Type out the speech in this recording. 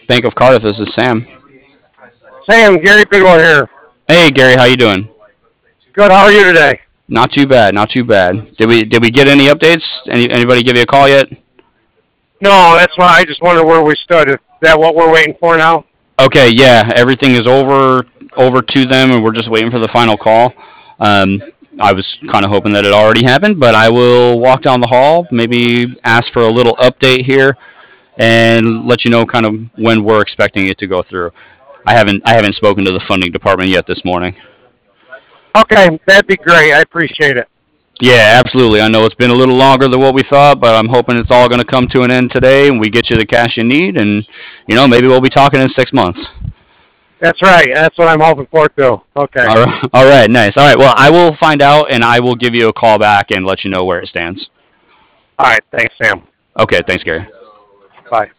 Bank of Cardiff. This is Sam. Sam, Gary Bidwell here. Hey Gary, how you doing? Good. How are you today? Not too bad, not too bad. Did we get any updates? Anybody give you a call yet? No, that's why I just wondered where we stood. Is that what we're waiting for now? Okay, yeah, everything is over to them, and we're just waiting for the final call. Um, I was kind of hoping that it already happened, but I will walk down the hall, maybe ask for a little update here, and let you know kind of when we're expecting it to go through. I haven't spoken to the funding department yet this morning. Okay, that'd be great. I appreciate it. Yeah, absolutely. I know it's been a little longer than what we thought, but I'm hoping it's all going to come to an end today, and we get you the cash you need, and maybe we'll be talking in 6 months. That's right. That's what I'm hoping for too. Okay. All right, nice. All right, well, I will find out, and I will give you a call back and let you know where it stands. All right. Thanks, Sam. Okay, thanks, Gary. Bye.